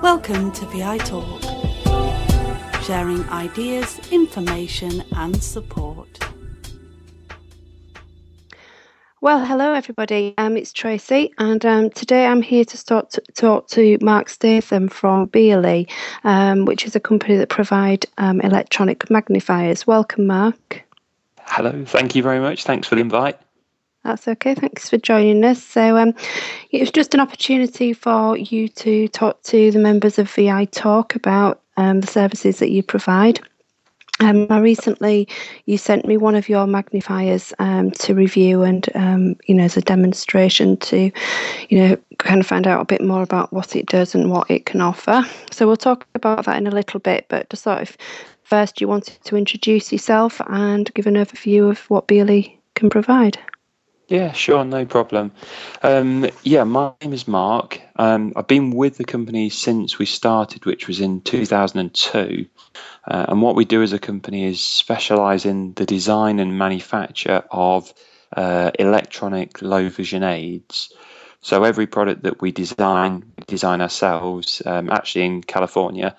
Welcome to VI Talk, sharing ideas, information and support. Well, hello everybody. It's Tracy, and today I'm here to talk to Mark Statham from Beely, which is a company that provide electronic magnifiers. Welcome, Mark. Hello, thank you very much. Thanks for the invite. That's okay. Thanks for joining us. So it was just an opportunity for you to talk to the members of VI Talk about the services that you provide. Recently, you sent me one of your magnifiers to review and, as a demonstration to, kind of find out a bit more about what it does and what it can offer. So we'll talk about that in a little bit, but just sort of first you wanted to introduce yourself and give an overview of what Beely can provide. Yeah, sure, no problem. My name is Mark. I've been with the company since we started, which was in 2002. And what we do as a company is specialise in the design and manufacture of electronic low vision aids. So every product that we design ourselves, actually in California,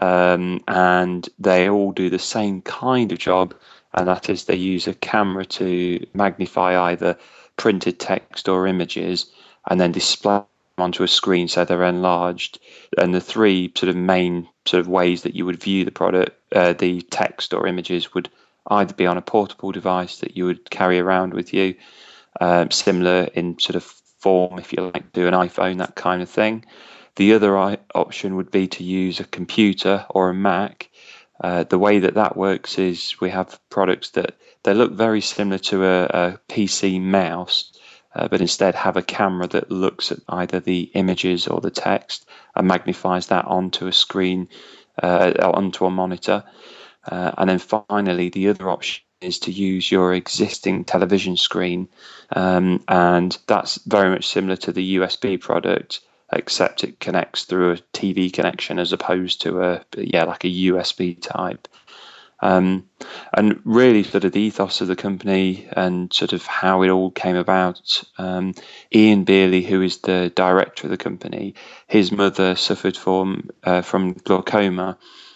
and they all do the same kind of job, and that is they use a camera to magnify either printed text or images and then display them onto a screen so they're enlarged. And the three sort of main sort of ways that you would view the product, the text or images, would either be on a portable device that you would carry around with you, similar in sort of form, if you like, to an iPhone, that kind of thing. The other option would be to use a computer or a Mac. The way that works is we have products that they look very similar to a PC mouse, but instead have a camera that looks at either the images or the text and magnifies that onto a screen, onto a monitor. And then finally, the other option is to use your existing television screen, and that's very much similar to the USB product, except it connects through a TV connection as opposed to like a USB type. And really sort of the ethos of the company and sort of how it all came about. Ian Beely, who is the director of the company, his mother suffered from glaucoma,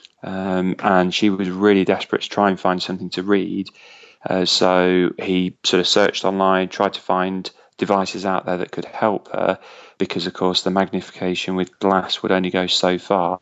and she was really desperate to try and find something to read. So he sort of searched online, tried to find devices out there that could help her, because of course the magnification with glass would only go so far,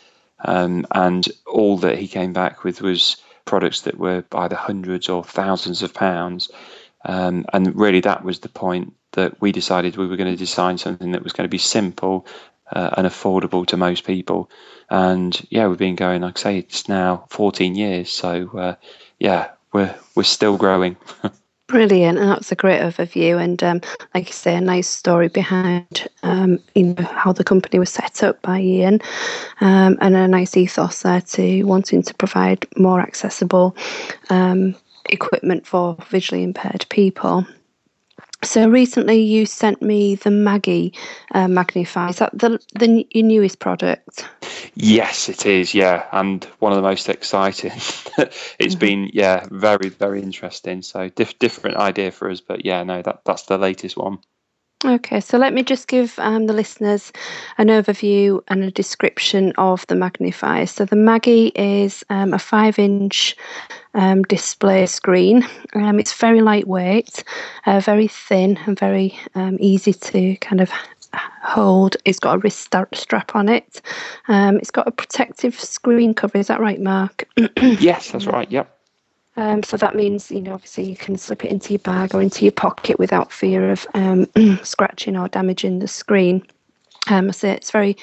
and all that he came back with was products that were either hundreds or thousands of pounds, and really that was the point that we decided we were going to design something that was going to be simple and affordable to most people. And we've been going, like I say, it's now 14 years, so we're still growing. Brilliant, and that's a great overview, and like you say, a nice story behind how the company was set up by Ian, and a nice ethos there to wanting to provide more accessible equipment for visually impaired people. So recently you sent me the Maggie magnifier. Is that your newest product? Yes, it is, and one of the most exciting. It's been, very, very interesting. So different idea for us, but that's the latest one. Okay, so let me just give the listeners an overview and a description of the magnifier. So the Maggie is a 5-inch display screen. It's very lightweight, very thin, and very easy to kind of hold. It's got a wrist strap on it. It's got a protective screen cover. Is that right, Mark? Yes, that's right. Yep. So that means, obviously you can slip it into your bag or into your pocket without fear of scratching or damaging the screen. So it's very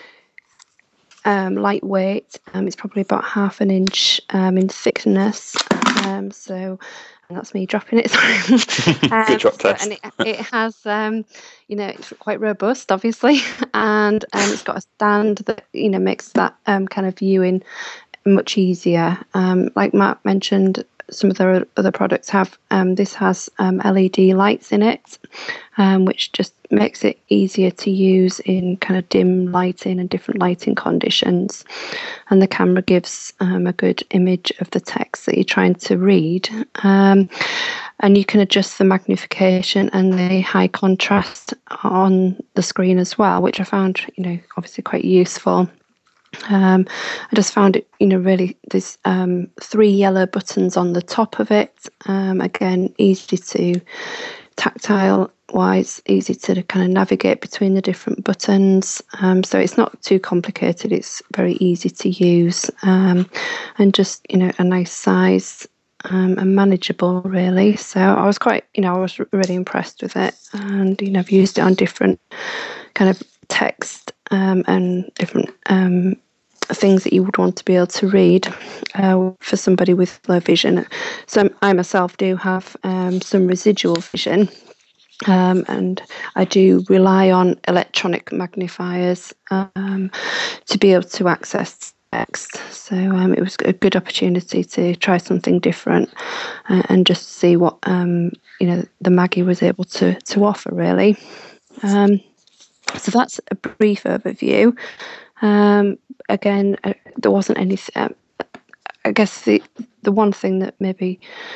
lightweight. It's probably about 1/2 inch in thickness. So that's me dropping it. Good drop test. And it has, it's quite robust, obviously, and it's got a stand that makes that kind of viewing much easier. Like Mark mentioned, some of the other products have this has LED lights in it, which just makes it easier to use in kind of dim lighting and different lighting conditions. And the camera gives a good image of the text that you're trying to read. and you can adjust the magnification and the high contrast on the screen as well, which I found, obviously quite useful. I just found it, really, there's 3 yellow buttons on the top of it. Again, easy to tactile wise, easy to kind of navigate between the different buttons. So it's not too complicated. It's very easy to use, and just, a nice size, and manageable, really. So I was I was really impressed with it, and, I've used it on different kind of text, and different things that you would want to be able to read for somebody with low vision. So I myself do have some residual vision, and I do rely on electronic magnifiers to be able to access text. So it was a good opportunity to try something different, and just see what the Maggie was able to offer, really. So that's a brief overview. Again, there wasn't anything. I guess the one thing that maybe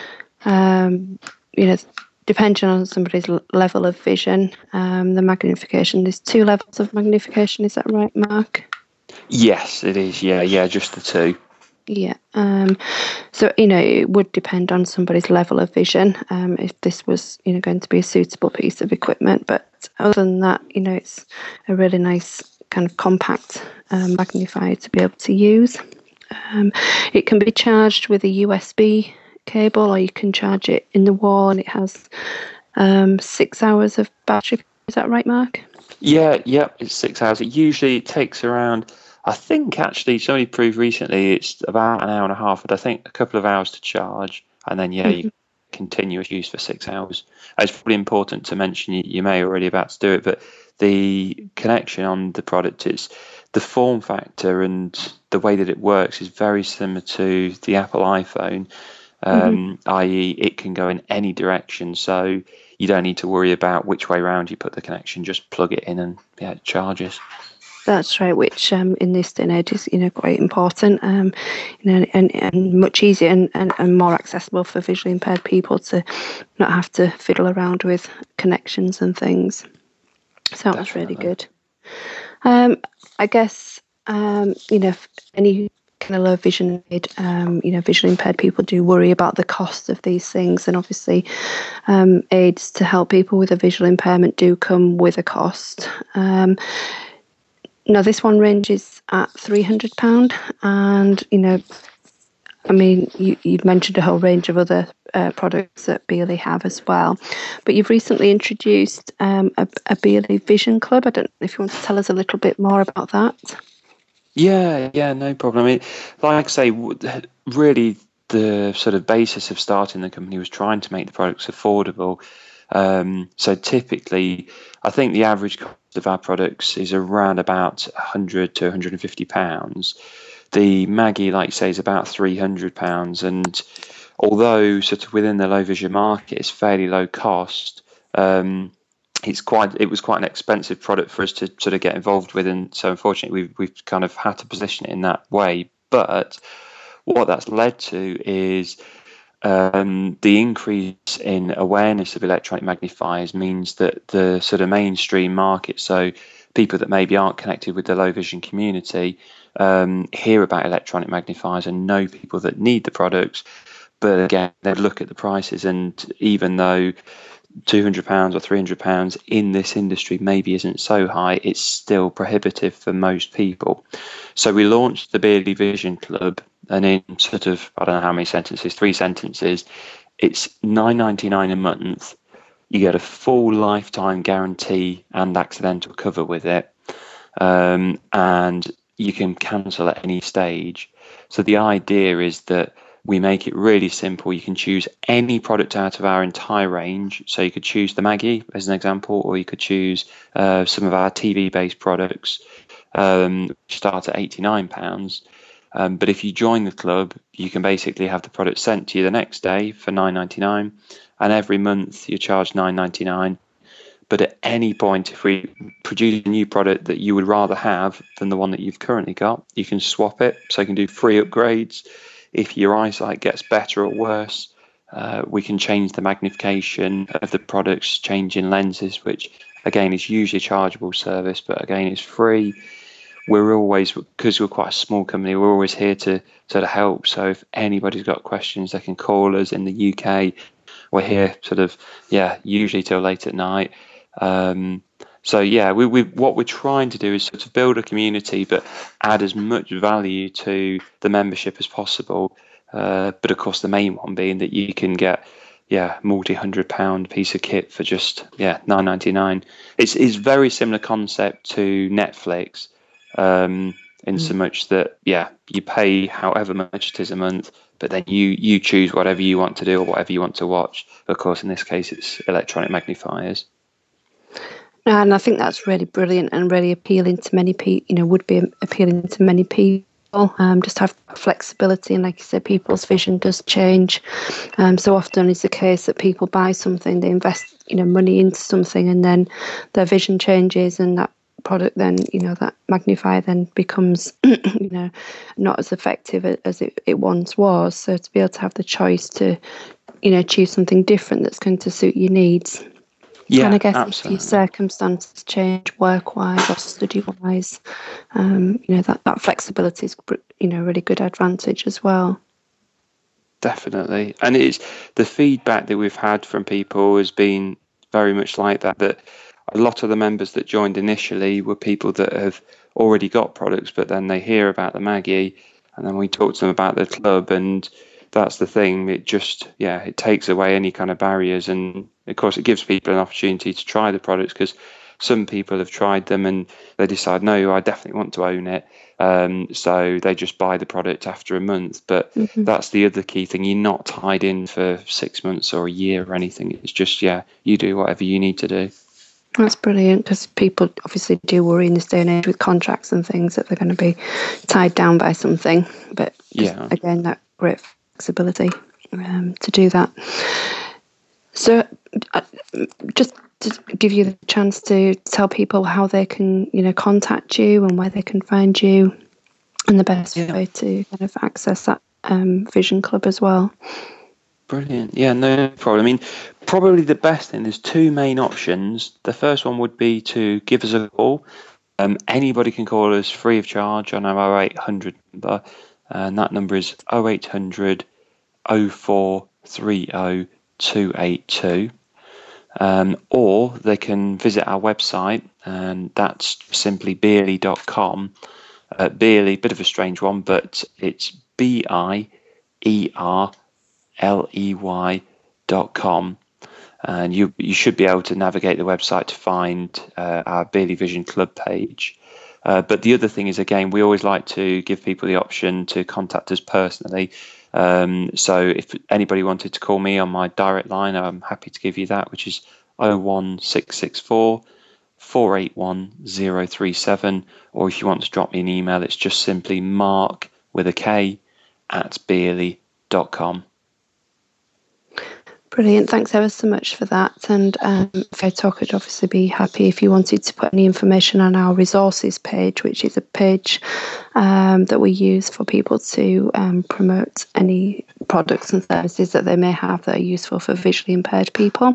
depending on somebody's level of vision, the magnification. There's 2 levels of magnification. Is that right, Mark? Yes, it is. Yeah, just the 2. Yeah. So, it would depend on somebody's level of vision, if this was, going to be a suitable piece of equipment. But other than that, it's a really nice kind of compact magnifier to be able to use. It can be charged with a USB cable, or you can charge it in the wall, and it has 6 hours of battery. Is that right, Mark? Yeah, it's 6 hours. It takes around, I think actually somebody proved recently it's about an hour and a half, but I think a couple of hours to charge, and then you continuous use for 6 hours. It's probably important to mention, you may already about to do it, but the connection on the product, is the form factor and the way that it works is very similar to the Apple iPhone, i.e. it can go in any direction, so you don't need to worry about which way around you put the connection. Just plug it in and it charges. That's right, which in this day and age is quite important, and much easier and more accessible for visually impaired people to not have to fiddle around with connections and things. So that was really good. I guess if any kind of low vision aid, visually impaired people do worry about the cost of these things, and obviously aids to help people with a visual impairment do come with a cost. Now, this one ranges at £300, and you've mentioned a whole range of other products that Beely have as well, but you've recently introduced a Beely Vision Club. I don't know if you want to tell us a little bit more about that. Yeah, no problem. I mean, like I say, really the sort of basis of starting the company was trying to make the products affordable. So typically, I think the average cost of our products is around about £100 to £150. The Maggie, like you say, is about £300, and although sort of within the low vision market it's fairly low cost, it was quite an expensive product for us to sort of get involved with, and so unfortunately we've kind of had to position it in that way. But what that's led to is the increase in awareness of electronic magnifiers means that the sort of mainstream market, so people that maybe aren't connected with the low vision community, hear about electronic magnifiers and know people that need the products. But again, they look at the prices, and even though £200 or £300 in this industry maybe isn't so high, it's still prohibitive for most people. So we launched the Beely Vision Club, and in sort of, I don't know how many sentences, 3 sentences, it's £9.99 a month. You get a full lifetime guarantee and accidental cover with it, and you can cancel at any stage. So the idea is that we make it really simple. You can choose any product out of our entire range. So you could choose the Maggie as an example, or you could choose some of our TV-based products, which start at £89. But if you join the club, you can basically have the product sent to you the next day for £9.99, and every month you're charged £9.99. But at any point, if we produce a new product that you would rather have than the one that you've currently got, you can swap it. So you can do free upgrades if your eyesight gets better or worse. We can change the magnification of the products, changing lenses, which again is usually a chargeable service, but again it's free. We're always, because we're quite a small company, we're always here to sort of help. So if anybody's got questions, they can call us. In the UK, we're here usually till late at night. So yeah, we what we're trying to do is sort of build a community, but add as much value to the membership as possible. But of course, the main one being that you can get multi-100-pound piece of kit for just £9.99. It's very similar concept to Netflix, in so much that you pay however much it is a month, but then you choose whatever you want to do or whatever you want to watch. Of course, in this case, it's electronic magnifiers. And I think that's really brilliant and really appealing to many people, would be appealing to many people. Just have flexibility, and like you said, people's vision does change. So often it's the case that people buy something, they invest, money into something, and then their vision changes, and that product then, that magnifier then becomes, not as effective as it once was. So to be able to have the choice to, choose something different that's going to suit your needs. Yeah, and I guess absolutely. if your circumstances change work-wise or study-wise, that flexibility is, a really good advantage as well. Definitely. And it's the feedback that we've had from people has been very much like that a lot of the members that joined initially were people that have already got products, but then they hear about the Maggie, and then we talk to them about the club, and that's the thing. It just, it takes away any kind of barriers. And of course, it gives people an opportunity to try the products, because some people have tried them and they decide, no, I definitely want to own it. So they just buy the product after a month. But that's the other key thing. You're not tied in for 6 months or a year or anything. It's just, you do whatever you need to do. That's brilliant, because people obviously do worry in this day and age with contracts and things that they're going to be tied down by something. But again, that great flexibility to do that. So just to give you the chance to tell people how they can, contact you and where they can find you, and the best way to kind of access that Vision Club as well. Brilliant. Yeah, no problem. I mean, probably the best thing, there's two main options. The first one would be to give us a call. Anybody can call us free of charge on our 0800 number, and that number is 0800 0430 282. Or they can visit our website, and that's simply beerley.com. Beerley, bit of a strange one, but it's BIERLEY.com, and you should be able to navigate the website to find our Beerley Vision Club page. But the other thing is, again, we always like to give people the option to contact us personally. So if anybody wanted to call me on my direct line, I'm happy to give you that, which is 01664 481 037. Or if you want to drop me an email, it's just simply mark with a K @beerley.com. Brilliant. Thanks ever so much for that. And VI Talk would obviously be happy if you wanted to put any information on our resources page, which is a page that we use for people to promote any products and services that they may have that are useful for visually impaired people.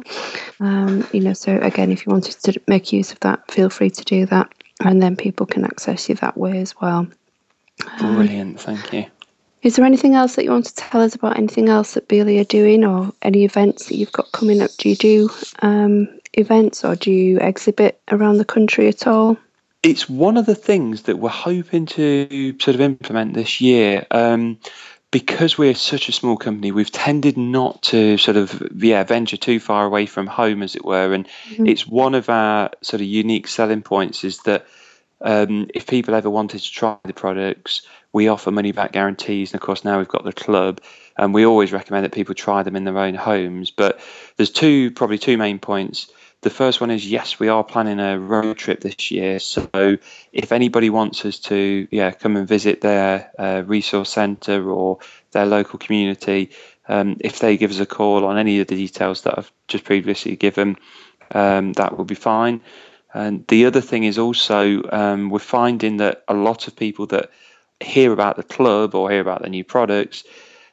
So again, if you wanted to make use of that, feel free to do that, and then people can access you that way as well. Brilliant. Thank you. Is there anything else that you want to tell us about anything else that Beerley are doing, or any events that you've got coming up? Do you do events, or do you exhibit around the country at all? It's one of the things that we're hoping to sort of implement this year. Because we're such a small company, we've tended not to sort of venture too far away from home, as it were. And it's one of our sort of unique selling points is that if people ever wanted to try the products, we offer money back guarantees. And of course, now we've got the club, and we always recommend that people try them in their own homes. But there's probably two main points. The first one is, yes, we are planning a road trip this year. So if anybody wants us to come and visit their resource centre or their local community, if they give us a call on any of the details that I've just previously given, that will be fine. And the other thing is also, we're finding that a lot of people that hear about the club or hear about the new products,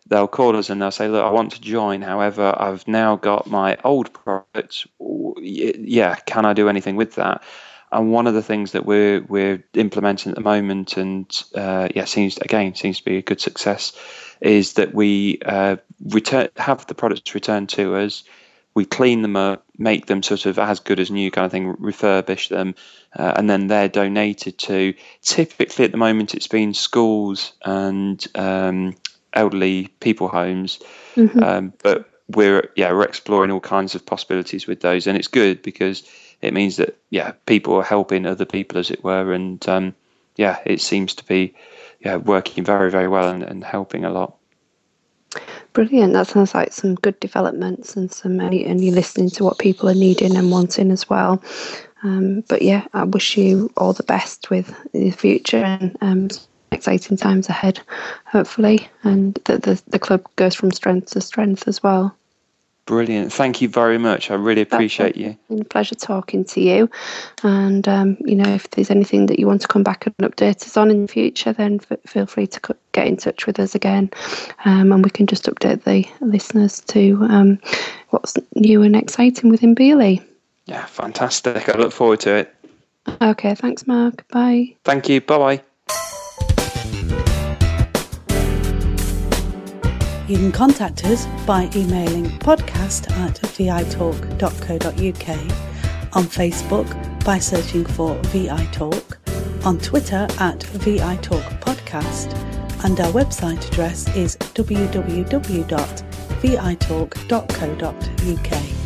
they'll call us and they'll say, look, I want to join. However, I've now got my old product. Yeah, can I do anything with that? And one of the things that we're implementing at the moment, and seems to be a good success, is that we have the products returned to us. We clean them up, make them sort of as good as new kind of thing, refurbish them, and then they're donated to. Typically, at the moment, it's been schools and elderly people homes, but we're exploring all kinds of possibilities with those, and it's good because it means that people are helping other people, as it were, and it seems to be working very, very well and helping a lot. Brilliant. That sounds like some good developments and you're listening to what people are needing and wanting as well. I wish you all the best with the future and exciting times ahead, hopefully, and that the club goes from strength to strength as well. Brilliant. Thank you very much. I really appreciate you. It's been a pleasure talking to you. And, if there's anything that you want to come back and update us on in the future, then feel free to get in touch with us again. And we can just update the listeners to what's new and exciting within Beely. Yeah, fantastic. I look forward to it. Okay, thanks, Mark. Bye. Thank you. Bye-bye. You can contact us by emailing podcast@vitalk.co.uk, on Facebook by searching for VI Talk, on Twitter @VITalkPodcast, and our website address is www.vitalk.co.uk.